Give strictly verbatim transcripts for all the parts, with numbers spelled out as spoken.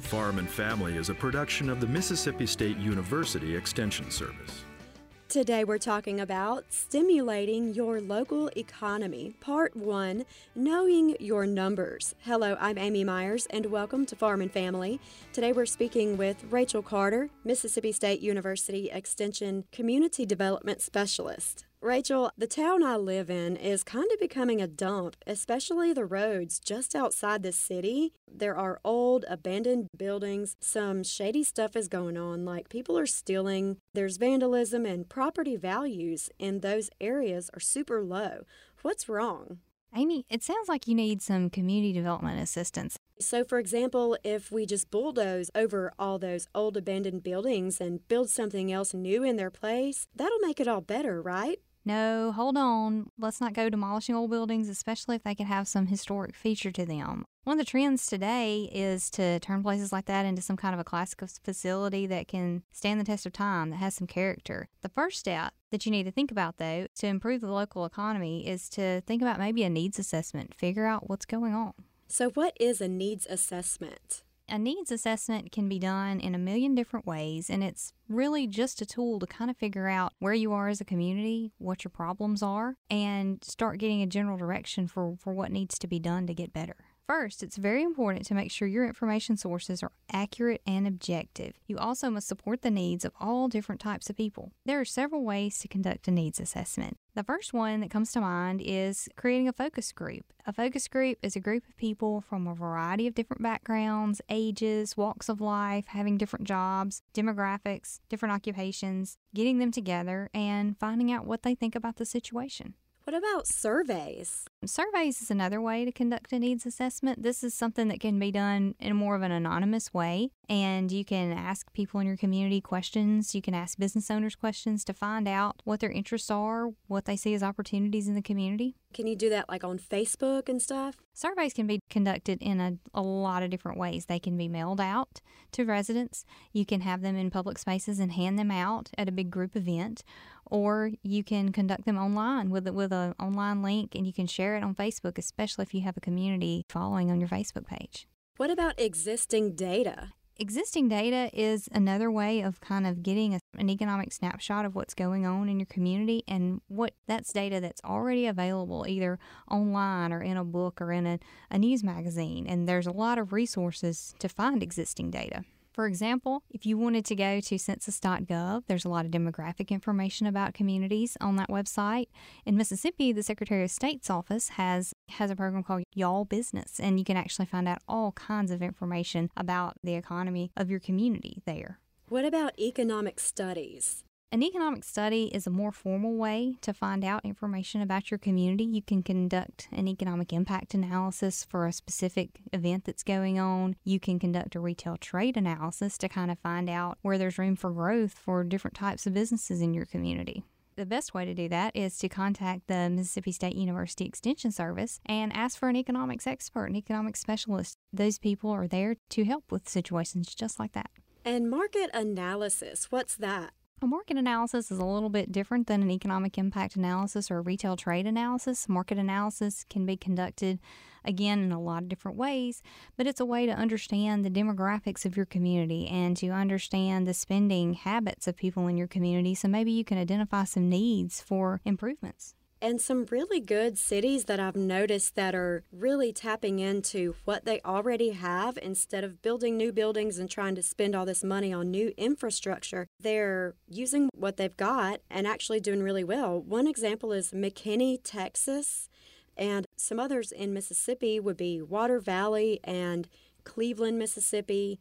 Farm and Family is a production of the Mississippi State University Extension Service. Today we're talking about stimulating your local economy. Part one, knowing your numbers. Hello, I'm Amy Myers and welcome to Farm and Family. Today we're speaking with Rachel Carter, Mississippi State University Extension Community Development Specialist. Rachel, the town I live in is kind of becoming a dump, especially the roads just outside the city. There are old, abandoned buildings. Some shady stuff is going on, like people are stealing. There's vandalism, and property values in those areas are super low. What's wrong? Amy, it sounds like you need some community development assistance. So, for example, if we just bulldoze over all those old abandoned buildings and build something else new in their place, that'll make it all better, right? No, hold on. Let's not go demolishing old buildings, especially if they could have some historic feature to them. One of the trends today is to turn places like that into some kind of a classic facility that can stand the test of time, that has some character. The first step that you need to think about, though, to improve the local economy is to think about maybe a needs assessment, figure out what's going on. So what is a needs assessment? A needs assessment can be done in a million different ways, and it's really just a tool to kind of figure out where you are as a community, what your problems are, and start getting a general direction for, for what needs to be done to get better. First, it's very important to make sure your information sources are accurate and objective. You also must support the needs of all different types of people. There are several ways to conduct a needs assessment. The first one that comes to mind is creating a focus group. A focus group is a group of people from a variety of different backgrounds, ages, walks of life, having different jobs, demographics, different occupations, getting them together and finding out what they think about the situation. What about surveys? Surveys is another way to conduct a needs assessment. This is something that can be done in more of an anonymous way, and you can ask people in your community questions. You can ask business owners questions to find out what their interests are, what they see as opportunities in the community. Can you do that like on Facebook and stuff? Surveys can be conducted in a, a lot of different ways. They can be mailed out to residents. You can have them in public spaces and hand them out at a big group event, or you can conduct them online with with an online link, and you can share it on Facebook, especially if you have a community following on your Facebook page. What about existing data? Existing data is another way of kind of getting a, an economic snapshot of what's going on in your community, and what that's data that's already available either online or in a book or in a, a news magazine. And there's a lot of resources to find existing data. For example, if you wanted to go to census dot gov, there's a lot of demographic information about communities on that website. In Mississippi, the Secretary of State's office has has a program called Y'all Business, and you can actually find out all kinds of information about the economy of your community there. What about economic studies? An economic study is a more formal way to find out information about your community. You can conduct an economic impact analysis for a specific event that's going on. You can conduct a retail trade analysis to kind of find out where there's room for growth for different types of businesses in your community. The best way to do that is to contact the Mississippi State University Extension Service and ask for an economics expert, an economics specialist. Those people are there to help with situations just like that. And market analysis, what's that? A market analysis is a little bit different than an economic impact analysis or a retail trade analysis. Market analysis can be conducted, again, in a lot of different ways, but it's a way to understand the demographics of your community and to understand the spending habits of people in your community, so maybe you can identify some needs for improvements. And some really good cities that I've noticed that are really tapping into what they already have instead of building new buildings and trying to spend all this money on new infrastructure. They're using what they've got and actually doing really well. One example is McKinney, Texas, and some others in Mississippi would be Water Valley and Cleveland, Mississippi,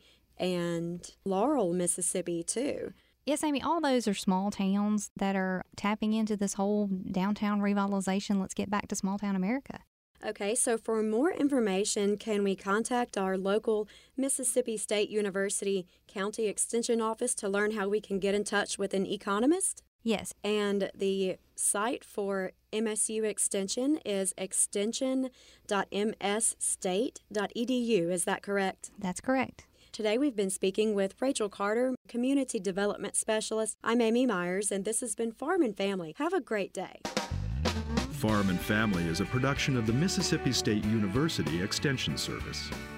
and Laurel, Mississippi, too. Yes, Amy, all those are small towns that are tapping into this whole downtown revitalization. Let's get back to small town America. Okay, so for more information, can we contact our local Mississippi State University County Extension Office to learn how we can get in touch with an economist? Yes. And the site for M S U Extension is extension dot m s state dot e d u. Is that correct? That's correct. Today we've been speaking with Rachel Carter, Community Development Specialist. I'm Amy Myers, and this has been Farm and Family. Have a great day. Farm and Family is a production of the Mississippi State University Extension Service.